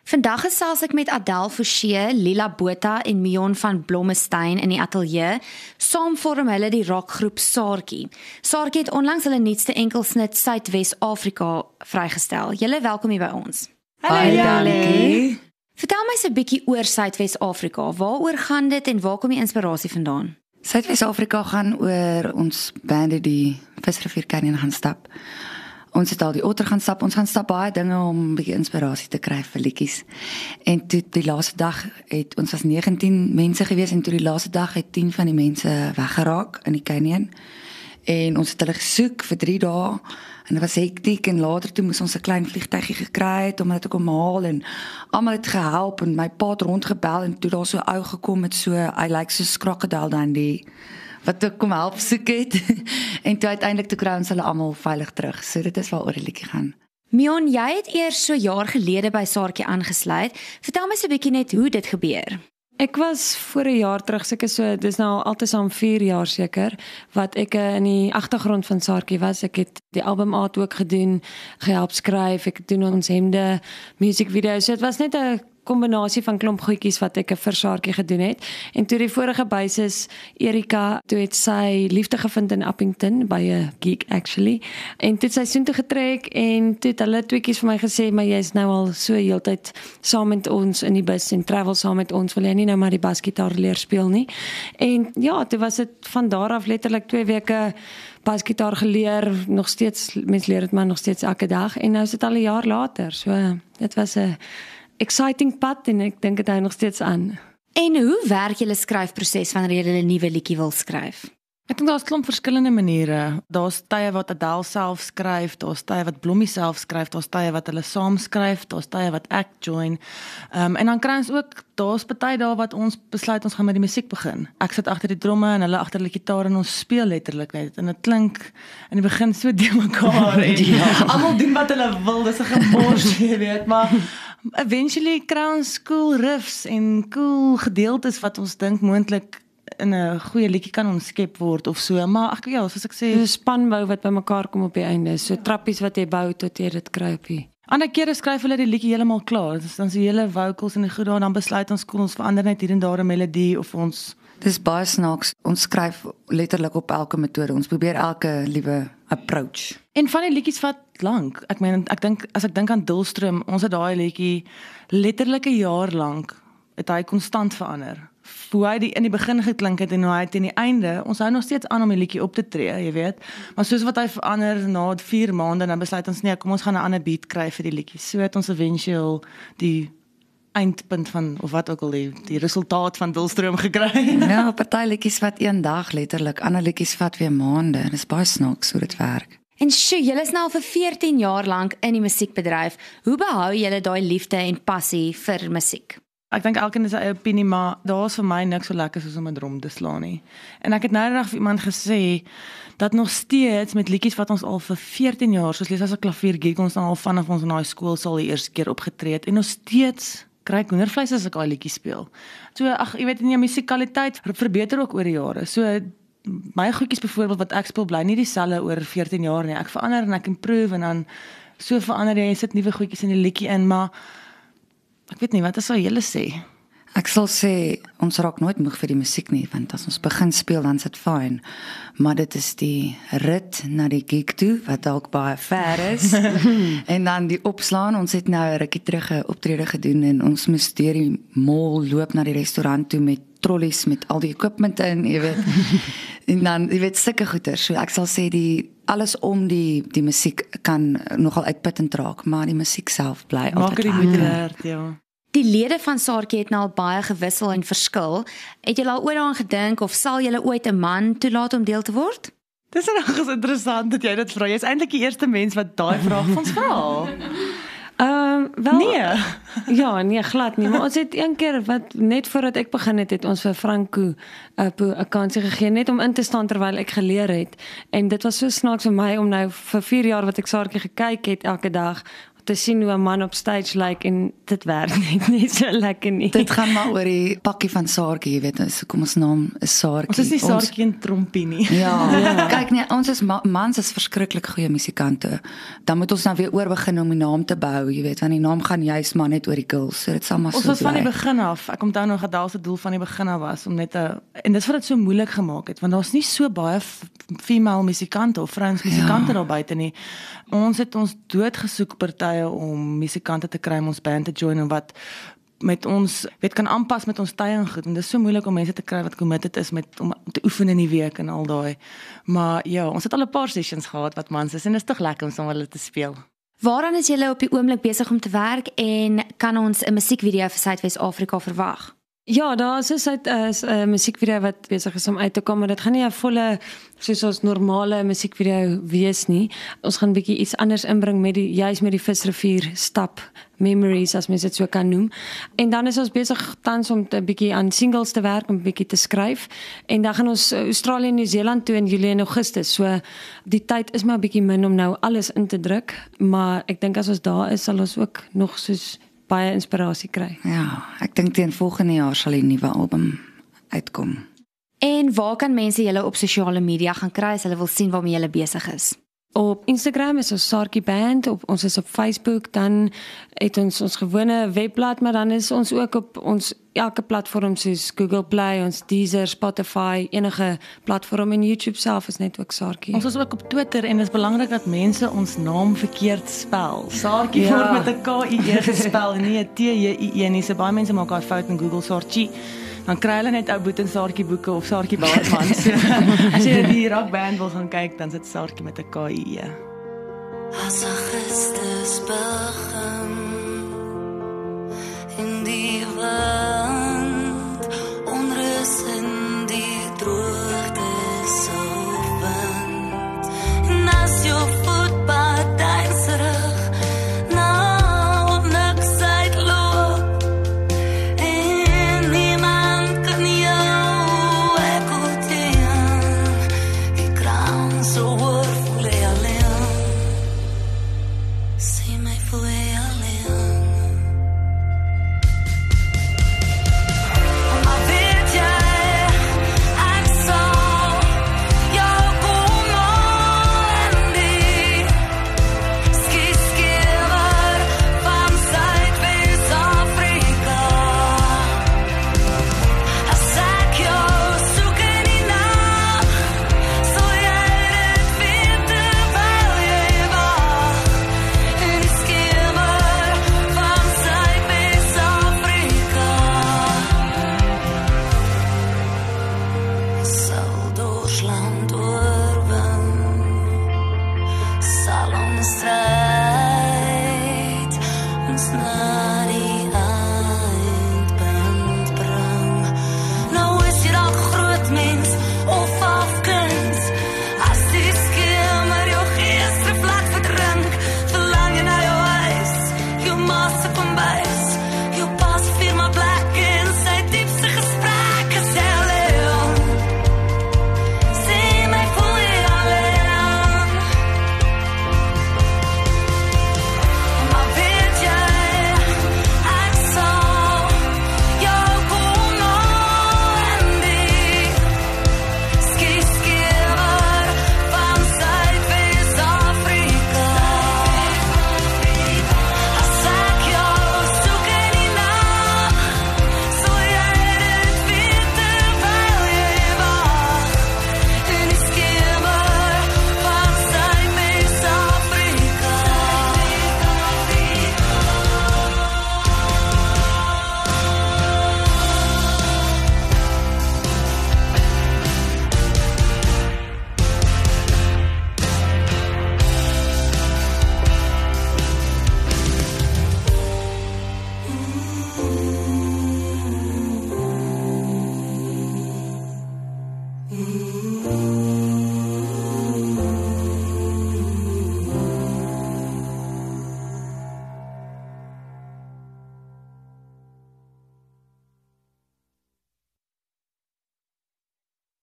Vandag gesels ek met Adèle Forsie, Lila Botha en Mion van Blommestein in die ateljee. Saam vorm hulle die rockgroep Saartjie. Saartjie het onlangs hulle nuutste enkelsnit Suidwes-Afrika vrygestel. Julle welkom hier by ons. Hallo Dankie. Vertel my so 'n bietjie oor Suidwes-Afrika. Waaroor gaan dit en waar kom die inspirasie vandaan? Suidwes-Afrika gaan oor ons bande die Visrivier Canyon gaan stap. Ons het al die otter gaan stap, ons gaan stap baie dinge om 'n bietjie inspirasie te kry vir liedjies. En toe die laaste dag het ons was 19 mense gewees en toe die laaste dag het 10 van die mense weggeraak in die canyon. En ons het hulle gesoek vir 3 dae en dit was hektiek en later toe moes ons 'n klein vliegtuigie gekry het om hulle te kom haal en almal het gehelp en my pa het rondgebel en toe daar so 'n ou gekom met so hy lyk so krokodil dan die wat ek kom help soek het en toe uiteindelik toe kry ons hulle almal veilig terug. So dit is waaroor die liedjie gaan. Mion, jy het eers so jaar gelede by Saartjie aangesluit. Vertel my so 'n bietjie net hoe dit gebeur. Ek was voor 'n jaar terug, seker so, dis nou altesaam 4 jaar seker, wat ek in die agtergrond van Saartjie was. Ek het die album art ook gedoen, gehelp skryf, ek doen ons hemde, musiekvideo's. So dit was net 'n kombinasie van klomp goedjies wat ek vir Saartjie gedoen het. En toe die vorige basis Erika, toe het sy liefde gevind in Appington by 'n gig actually. En toe het sy soontoe getrek en toe het hulle tweeetjies vir my gesê, maar jy's nou al so heeltyd saam met ons in die bus en travel saam met ons, wil jy nie nou maar die basgitaar leer speel nie? En ja, toe was dit van daar af letterlik 2 weke basgitaar geleer, nog steeds, mens leer dit maar nog steeds elke dag en nou is dit al 'n jaar later. So dit was 'n exciting pad en ek dink dit hou nog steeds aan. En hoe werk julle skryfproses wanneer julle 'n nuwe liedjie wil skryf? Ek dink daar's klomp verskillende maniere. Daar's tye wat Adèle self skryf, daar's tye wat Blommie self skryf, daar's tye wat hulle saam skryf, daar's tye wat ek join. En dan kry ons ook, daar's party dae wat ons besluit ons gaan met die musiek begin. Ek sit agter die dromme en hulle agter die gitaar en ons speel letterlik net. En dit klink in die begin so de mekaar en almal doen wat hulle wil, dis 'n gemors, jy weet, maar eventually kry ons cool riffs en cool gedeeltes wat ons dink moontlik in 'n goeie liedjie kan omskep word of so, maar ek ja, soos ek sê, So 'n spanbou wat bymekaar kom op die einde, so trappies wat jy bou tot jy dit kry op die. Ander kere skryf hulle die liedjie heeltemal klaar, dus dan is die hele vocals en die goed daar, dan besluit ons ons verander net hier en daar 'n melodie of ons. Dis baie snaaks. Ons skryf letterlik op elke metode. Ons probeer elke liewe approach. En van die liedjies wat lank. Ek meen, as ek dink aan Dulstroom, ons het daai liedjie letterlik 'n jaar lank het hy konstant verander. Hoe hy in die begin geklink het en hoe hy teen die einde, ons hou nog steeds aan om die liedjie op te tree, jy weet. Maar soos wat hy verander na 4 maande, dan besluit ons nee, kom ons gaan 'n ander beat kry vir die liedjie. So het ons eventueel die eindpunt van, of wat ook al die resultaat van Dulstroom gekry. Ja, party liedjies wat 1 dag letterlik, ander liedjies vat weer maande. Dit is baie snaaks hoe dit werk. En sjoe, julle is nou al vir 14 jaar lank in die musiekbedryf. Hoe behou julle daai liefde en passie vir musiek? Ek dink elkeen het sy eie opinie, maar daar is vir my niks so lekker soos om 'n drom te slaan nie. En ek het nou eendag vir iemand gesê dat nog steeds met liedjies wat ons al vir 14 jaar, soos lees as 'n klaviergig, ons nou al vanaf ons in daai skool sal die eerste keer opgetree het en nog steeds kry ek hoendervleis as ek daai liedjie speel. So ag, jy weet, en jou musiekkwaliteit verbeter ook oor die jare. So my goedjies byvoorbeeld wat ek speel bly nie dieselfde oor 14 jaar nie. Ek verander en ek improve en dan so verander jy sit nuwe goedjies in die liedjie in, maar ek weet nie, wat sou julle sê? Ek sal sê, ons raak nooit moeg vir die musiek nie, want as ons begin speel, dan is dit fyn. Maar dit is die rit na die gig toe, wat dalk baie ver is. En dan die opslaan, ons het nou 'n rukkie terug 'n optrede gedoen, en ons moes deur die mall loop na die restaurant toe, met trollies, met al die equipment in, jy weet. En dan, jy weet, sulke goeder. So ek sal sê, alles om die musiek kan nogal uitputtend raak, maar die musiek self bly Maak altyd dit die moeite werd, ja. Die lede van Saartjie het nou al baie gewissel en verskil. Het julle al ooit daaraan gedink of sal julle ooit 'n man toelaat om deel te word? Dis nog interessant dat jy dit vra. Jy is eintlik die eerste mens wat daai vraag van ons vra. Wel, Nee. Ja, nee, glad nie. Maar ons het een keer, wat net voordat ek begin het ons vir Franco 'n kansie gegee, net om in te staan terwyl ek geleer het. En dit was so snaaks vir my om nou vir 4 jaar wat ek Saartjie gekyk het elke dag, te sien hoe 'n man op stage lyk en dit werk net nie so lekker nie. Dit gaan maar oor die pakkie van Saartjie, jy weet, so kom ons naam is Saartjie. Ons is nie Saartjie en Trompie nie. Ja, kyk nee, ons is mans is verskriklik goeie musikante. Dan moet ons nou weer oorbegin om die naam te bou, jy weet, want die naam gaan juis maar net oor die girls. So dit sal maar Ons so was van die bly. begin af. Ek onthou nog Adele se doel van die begin af was om net en dis wat dit so moeilik gemaak het, want daar's nie so baie female musikante of vrouens musikante daar buite nie. Ons het ons doodgesoek partye om musikante te kry om ons band te join en wat met ons kan aanpas met ons tye en goed. En dis so moeilik om mense te kry wat committed is om te oefen in die week en al daai. Maar ja, ons het al 'n paar sessions gehad wat mans is en dit is tog lekker om saam hulle te speel. Waaraan is julle op die oomblik besig om te werk en kan ons 'n musiekvideo vir Suidwes-Afrika verwag? Ja, daar is 'n musiekvideo wat besig is om uit te kom, maar dit gaan nie 'n volle soos ons normale musiekvideo wees nie. Ons gaan bietjie iets anders inbring met juis met die Visrivier stap memories as mens dit so kan noem. En dan is ons besig tans om 'n bietjie aan singles te werk, om 'n bietjie te skryf. En dan gaan ons Australië en Nieu-Seeland toe in Julie en Augustus. So die tyd is maar 'n bietjie min om nou alles in te druk, maar ek dink as ons daar is, sal ons ook nog soos baie inspirasie kry. Ja, ek dink teen volgende jaar sal die nuwe album uitkom. En waar kan mense julle op sosiale media gaan kry as hulle wil sien waarmee julle besig is? Op Instagram is ons Saartjie Band, ons is op Facebook, dan het ons gewone webblad, maar dan is ons ook op ons elke platform soos Google Play, ons Deezer, Spotify, enige platform en YouTube self is net ook Saartjie. Ons is ook op Twitter en dit is belangrik dat mense ons naam verkeerd spel. Saartjie word met 'n K-I-E gespel en nie 'n T-J-I-E nie. So baie mense maak daai fout in Google Saartjie. Dan kry hulle net ou Boet en Saartjie boeke of Saartjie Baardman. So, as jy die rockband wil gaan kyk, dan sit Saartjie met 'n K-I-E. As Augustus begin